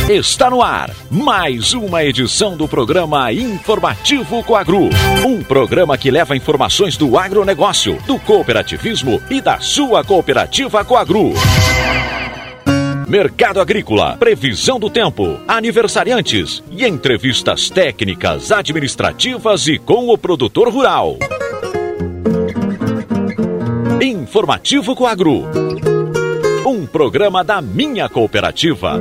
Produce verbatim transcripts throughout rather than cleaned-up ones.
Está no ar mais uma edição do programa Informativo Coagro. Um programa que leva informações do agronegócio, do cooperativismo e da sua cooperativa Coagro. Mercado agrícola, previsão do tempo, aniversariantes e entrevistas técnicas, administrativas e com o produtor rural. Informativo Coagro. Um programa da minha cooperativa.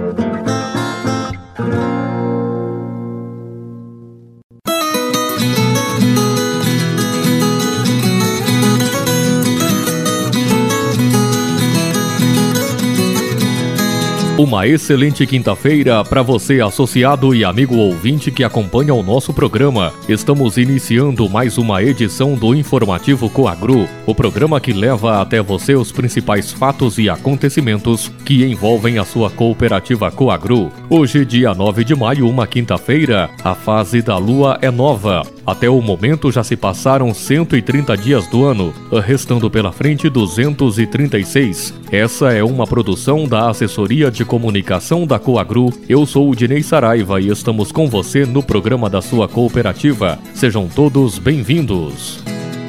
Uma excelente quinta-feira para você, associado e amigo ouvinte que acompanha o nosso programa. Estamos iniciando mais uma edição do Informativo Coagro, o programa que leva até você os principais fatos e acontecimentos que envolvem a sua cooperativa Coagro. Hoje, dia nove de maio, uma quinta-feira, a fase da lua é nova. Até o momento já se passaram cento e trinta dias do ano, restando pela frente duzentos e trinta e seis. Essa é uma produção da Assessoria de Comunicação da Coagro. Eu sou o Dinei Saraiva e estamos com você no programa da sua cooperativa. Sejam todos bem-vindos.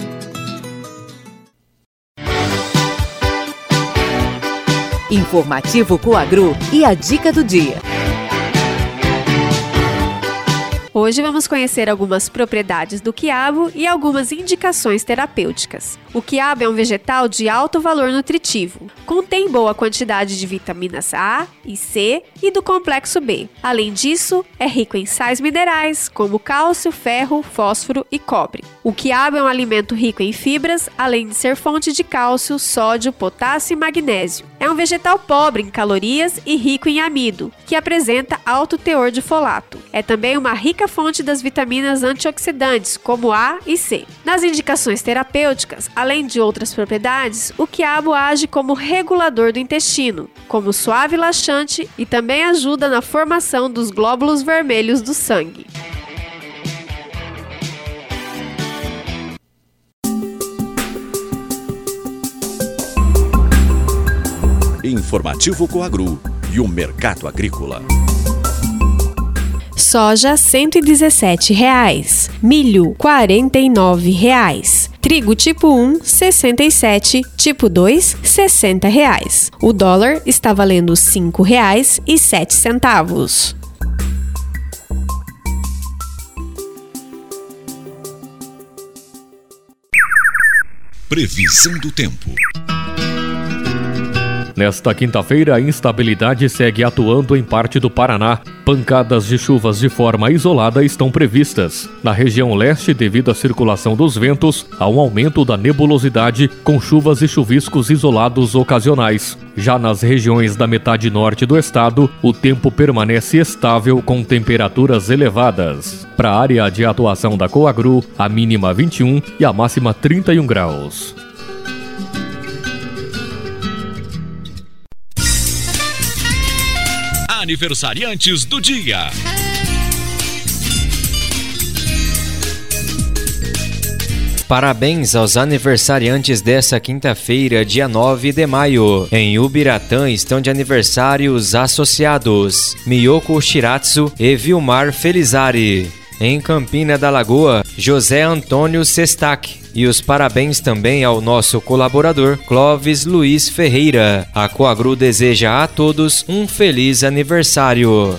Informativo Coagro e a dica do dia. Hoje vamos conhecer algumas propriedades do quiabo e algumas indicações terapêuticas. O quiabo é um vegetal de alto valor nutritivo. Contém boa quantidade de vitaminas A e C e do complexo B. Além disso, é rico em sais minerais, como cálcio, ferro, fósforo e cobre. O quiabo é um alimento rico em fibras, além de ser fonte de cálcio, sódio, potássio e magnésio. É um vegetal pobre em calorias e rico em amido, que apresenta alto teor de folato. É também uma rica fonte das vitaminas antioxidantes, como A e C. Nas indicações terapêuticas, além de outras propriedades, o quiabo age como regulador do intestino, como suave e laxante, e também ajuda na formação dos glóbulos vermelhos do sangue. Informativo Coagro e o mercado agrícola. Soja cento e dezessete reais, milho quarenta e nove reais, trigo tipo um sessenta e sete, tipo dois sessenta reais. O dólar está valendo cinco reais e sete centavos. Previsão do tempo. Nesta quinta-feira, a instabilidade segue atuando em parte do Paraná. Pancadas de chuvas de forma isolada estão previstas. Na região leste, devido à circulação dos ventos, há um aumento da nebulosidade, com chuvas e chuviscos isolados ocasionais. Já nas regiões da metade norte do estado, o tempo permanece estável com temperaturas elevadas. Para a área de atuação da Coagro, a mínima vinte e um e a máxima trinta e um graus. Aniversariantes do dia. Parabéns aos aniversariantes dessa quinta-feira, dia nove de maio. Em Ubiratã estão de aniversário os associados Miyoko Shiratsu e Vilmar Felizari. Em Campina da Lagoa, José Antônio Sestac. E os parabéns também ao nosso colaborador Clóvis Luiz Ferreira. A Coagro deseja a todos um feliz aniversário.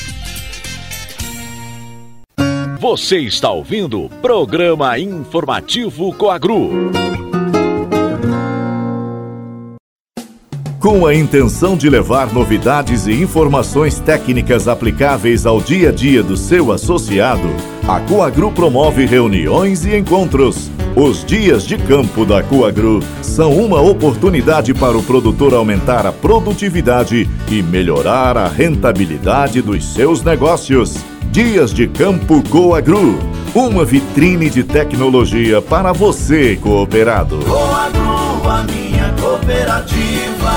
Você está ouvindo o programa Informativo Coagro. Com a intenção de levar novidades e informações técnicas aplicáveis ao dia a dia do seu associado, a Coagro promove reuniões e encontros. Os dias de campo da Coagro são uma oportunidade para o produtor aumentar a produtividade e melhorar a rentabilidade dos seus negócios. Dias de Campo Coagro, uma vitrine de tecnologia para você, cooperado. Coagro, a minha cooperativa.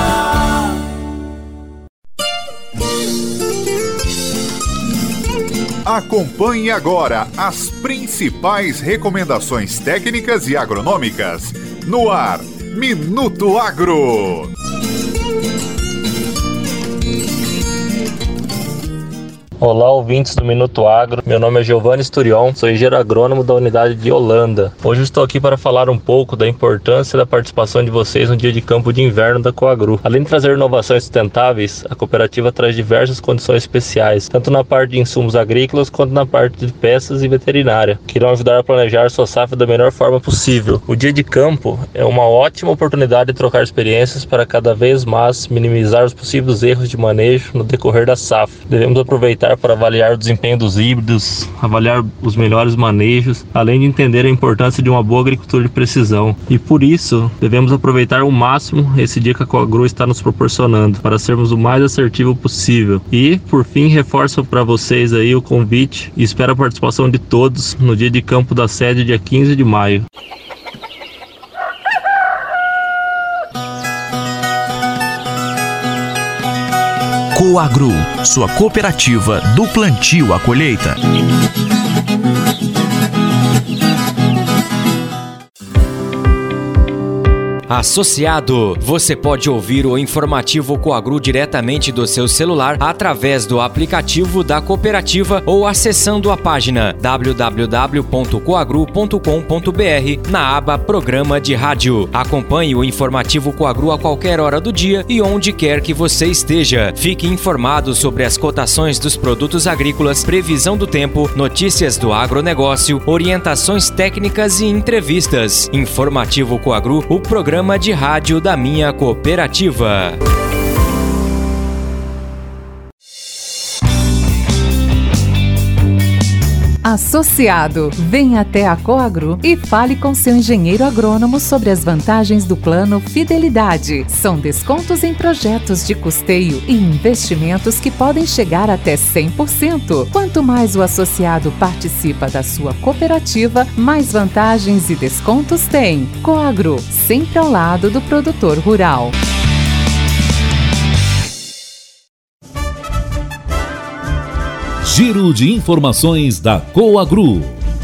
Acompanhe agora as principais recomendações técnicas e agronômicas no ar, Minuto Agro. Olá, ouvintes do Minuto Agro. Meu nome é Giovanni Sturion, sou engenheiro agrônomo da unidade de Holanda. Hoje eu estou aqui para falar um pouco da importância da participação de vocês no dia de campo de inverno da Coagru. Além de trazer inovações sustentáveis, a cooperativa traz diversas condições especiais, tanto na parte de insumos agrícolas quanto na parte de peças e veterinária, que irão ajudar a planejar sua safra da melhor forma possível. O dia de campo é uma ótima oportunidade de trocar experiências para cada vez mais minimizar os possíveis erros de manejo no decorrer da safra. Devemos aproveitar para avaliar o desempenho dos híbridos, avaliar os melhores manejos, além de entender a importância de uma boa agricultura de precisão. E por isso, devemos aproveitar ao máximo esse dia que a Coagru está nos proporcionando, para sermos o mais assertivo possível. E, por fim, reforço para vocês aí o convite e espero a participação de todos no dia de campo da sede, dia quinze de maio. Coagru, sua cooperativa do plantio à colheita. Associado, você pode ouvir o informativo Coagru diretamente do seu celular através do aplicativo da cooperativa ou acessando a página w w w ponto coagru ponto com ponto b r na aba Programa de Rádio. Acompanhe o informativo Coagru a qualquer hora do dia e onde quer que você esteja. Fique informado sobre as cotações dos produtos agrícolas, previsão do tempo, notícias do agronegócio, orientações técnicas e entrevistas. Informativo Coagru, o programa de rádio da minha cooperativa. Associado, venha até a Coagru e fale com seu engenheiro agrônomo sobre as vantagens do plano Fidelidade. São descontos em projetos de custeio e investimentos que podem chegar até cem por cento. Quanto mais o associado participa da sua cooperativa, mais vantagens e descontos tem. Coagru, sempre ao lado do produtor rural. Giro de informações da Coagru.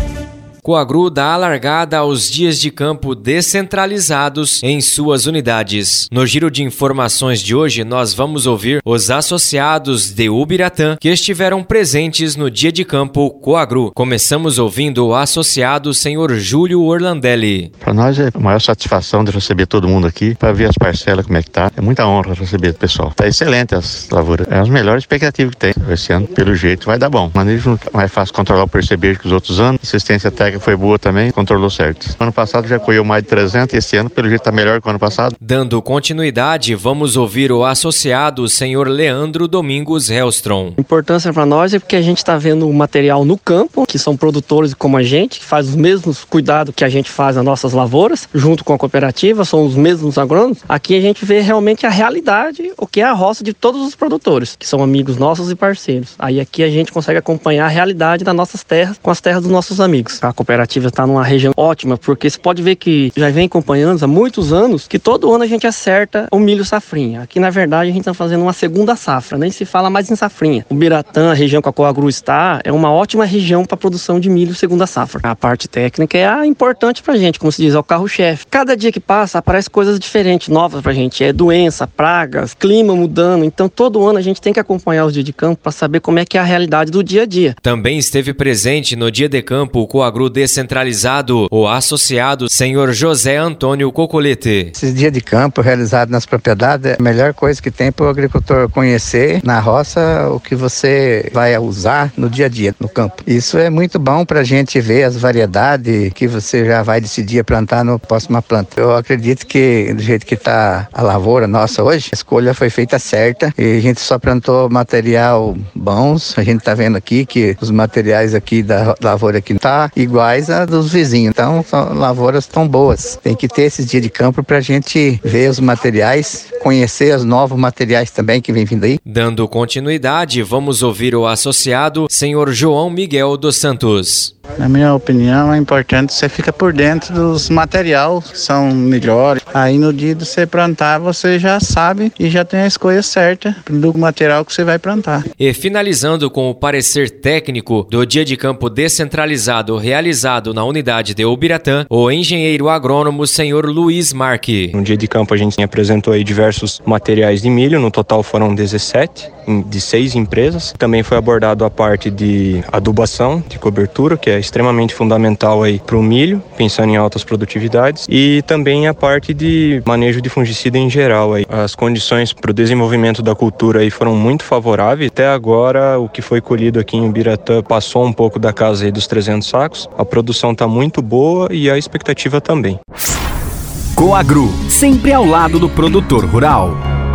Coagru dá a largada aos dias de campo descentralizados em suas unidades. No giro de informações de hoje, nós vamos ouvir os associados de Ubiratã que estiveram presentes no dia de campo Coagru. Começamos ouvindo o associado senhor Júlio Orlandelli. Para nós é a maior satisfação de receber todo mundo aqui para ver as parcelas como é que tá. É muita honra receber o pessoal. Tá excelente as lavouras. É as melhores expectativas que tem. Esse ano, pelo jeito, vai dar bom. Manejo mais fácil controlar o percevejo que os outros anos. Assistência técnica foi boa também, controlou certo. Ano passado já colheu mais de trezentos e esse ano, pelo jeito, está melhor que o ano passado. Dando continuidade, vamos ouvir o associado senhor Leandro Domingos Hellstrom. A importância para nós é porque a gente está vendo o material no campo, que são produtores como a gente, que faz os mesmos cuidados que a gente faz nas nossas lavouras, junto com a cooperativa, são os mesmos agrônomos. Aqui a gente vê realmente a realidade, o que é a roça de todos os produtores, que são amigos nossos e parceiros. Aí aqui a gente consegue acompanhar a realidade das nossas terras com as terras dos nossos amigos. A cooperativa está numa região ótima, porque você pode ver que já vem acompanhando há muitos anos que todo ano a gente acerta o milho safrinha. Aqui, na verdade, a gente está fazendo uma segunda safra, nem se fala mais em safrinha. O Ubiratã, a região que a Coagru está, é uma ótima região para a produção de milho segunda safra. A parte técnica é a importante para a gente, como se diz, é o carro-chefe. Cada dia que passa, aparecem coisas diferentes, novas para a gente. É doença, pragas, clima mudando. Então, todo ano a gente tem que acompanhar os dias de campo para saber como é que é a realidade do dia a dia. Também esteve presente no dia de campo o Coagru descentralizado, o associado senhor José Antônio Cocolete. Esses dias de campo realizados nas propriedades é a melhor coisa que tem para o agricultor conhecer na roça o que você vai usar no dia a dia no campo. Isso é muito bom para a gente ver as variedades que você já vai decidir plantar no próxima planta. Eu acredito que do jeito que está a lavoura nossa hoje, a escolha foi feita certa e a gente só plantou material bons. A gente está vendo aqui que os materiais aqui da lavoura aqui tá iguais a dos vizinhos. Então, são lavouras tão boas. Tem que ter esses dias de campo para a gente ver os materiais, conhecer os novos materiais também que vem vindo aí. Dando continuidade, vamos ouvir o associado senhor João Miguel dos Santos. Na minha opinião, é importante você ficar por dentro dos materiais que são melhores. Aí no dia de você plantar, você já sabe e já tem a escolha certa do material que você vai plantar. E finalizando com o parecer técnico do dia de campo descentralizado realizado na unidade de Ubiratã, o engenheiro agrônomo senhor Luiz Marque. No dia de campo a gente apresentou aí diversos materiais de milho, no total foram dezessete, de seis empresas. Também foi abordado a parte de adubação, de cobertura, que é extremamente fundamental aí para o milho, pensando em altas produtividades, e também a parte de manejo de fungicida em geral. Aí. As condições para o desenvolvimento da cultura aí foram muito favoráveis. Até agora, o que foi colhido aqui em Ubiratã passou um pouco da casa aí dos trezentos sacos. A produção está muito boa e a expectativa também. Coagro, sempre ao lado do produtor rural.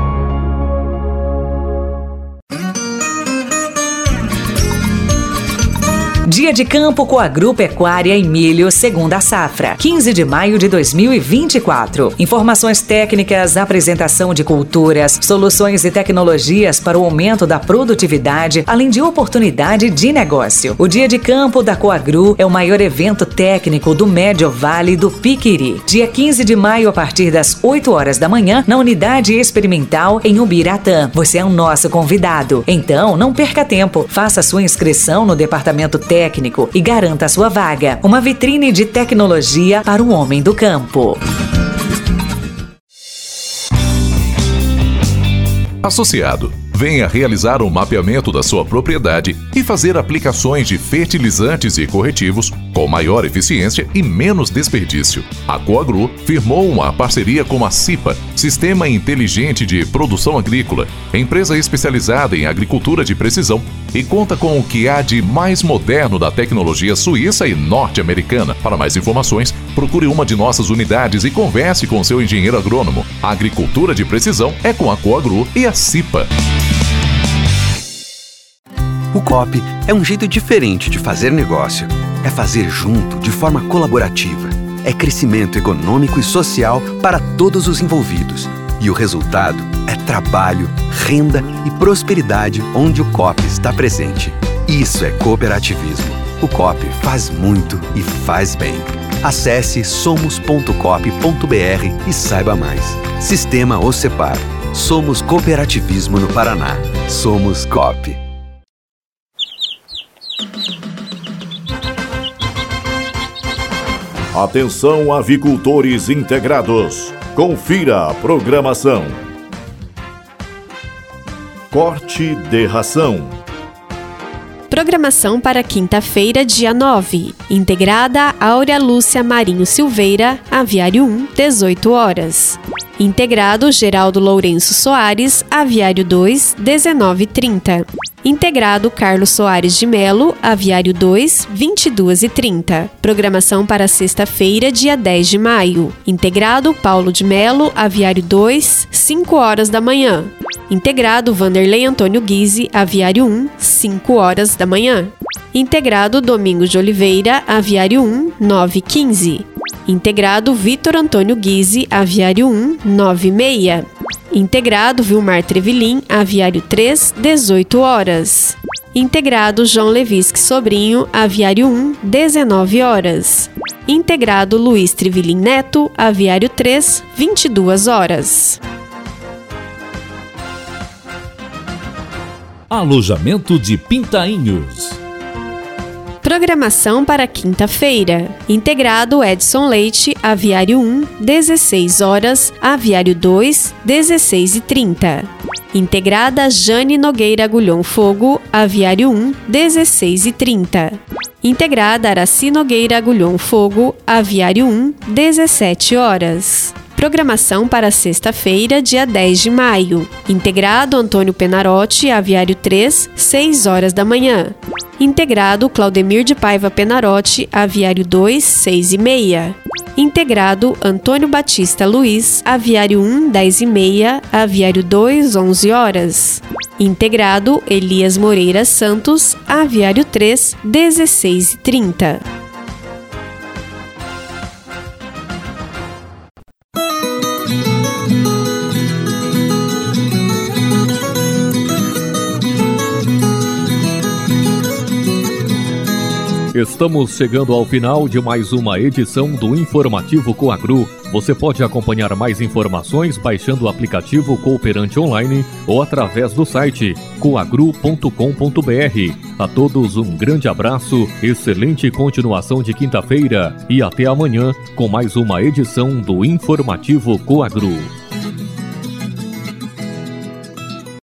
Dia de campo Coagro Pecuária e Milho, segunda safra, quinze de maio de dois mil e vinte e quatro. Informações técnicas, apresentação de culturas, soluções e tecnologias para o aumento da produtividade, além de oportunidade de negócio. O Dia de Campo da Coagro é o maior evento técnico do Médio Vale do Piquiri. Dia quinze de maio, a partir das oito horas da manhã, na Unidade Experimental em Ubiratã. Você é o nosso convidado. Então, não perca tempo. Faça sua inscrição no Departamento Técnico técnico e garanta a sua vaga. Uma vitrine de tecnologia para o homem do campo. Associado, venha realizar um mapeamento da sua propriedade e fazer aplicações de fertilizantes e corretivos com maior eficiência e menos desperdício. A Coagro firmou uma parceria com a CIPA, Sistema Inteligente de Produção Agrícola, empresa especializada em agricultura de precisão, e conta com o que há de mais moderno da tecnologia suíça e norte-americana. Para mais informações, procure uma de nossas unidades e converse com seu engenheiro agrônomo. A agricultura de precisão é com a Coagro e a CIPA. O Coop é um jeito diferente de fazer negócio. É fazer junto, de forma colaborativa. É crescimento econômico e social para todos os envolvidos. E o resultado é trabalho, renda e prosperidade onde o Coop está presente. Isso é cooperativismo. O Coop faz muito e faz bem. Acesse somos ponto coop ponto br e saiba mais. Sistema Ocepar. Somos cooperativismo no Paraná. Somos Coop. Atenção, avicultores integrados. Confira a programação. Corte de ração. Programação para quinta-feira, dia nove. Integrada Áurea Lúcia Marinho Silveira, Aviário um, dezoito horas. Integrado Geraldo Lourenço Soares, Aviário dois, dezenove e trinta. Integrado Carlos Soares de Melo, Aviário dois, vinte e duas e trinta. Programação para sexta-feira, dia dez de maio. Integrado Paulo de Melo, Aviário dois, cinco horas da manhã. Integrado Vanderlei Antônio Guise, Aviário um, cinco horas da manhã. Integrado Domingos de Oliveira, Aviário um, nove e quinze. Integrado Vitor Antônio Guise, Aviário um, nove e meia. Integrado Vilmar Trevilim, Aviário três, dezoito horas. Integrado João Levisque Sobrinho, Aviário um, dezenove horas. Integrado Luiz Trevilim Neto, Aviário três, vinte e duas horas. Alojamento de Pintainhos. Programação para quinta-feira. Integrado Edson Leite, Aviário um, dezesseis horas, Aviário dois, dezesseis e trinta. Integrada Jane Nogueira Agulhão Fogo, Aviário um, dezesseis e trinta. Integrada Araci Nogueira Agulhão Fogo, Aviário um, dezessete horas. Programação para sexta-feira, dia dez de maio. Integrado Antônio Penarotti, Aviário três, seis horas da manhã. Integrado Claudemir de Paiva Penarotti, Aviário dois, seis e meia. Integrado Antônio Batista Luiz, Aviário um, dez e meia, Aviário dois, onze horas. Integrado Elias Moreira Santos, Aviário três, dezesseis e trinta. Estamos chegando ao final de mais uma edição do Informativo Coagru. Você pode acompanhar mais informações baixando o aplicativo Cooperante Online ou através do site coagru ponto com ponto br. A todos um grande abraço, excelente continuação de quinta-feira e até amanhã com mais uma edição do Informativo Coagru.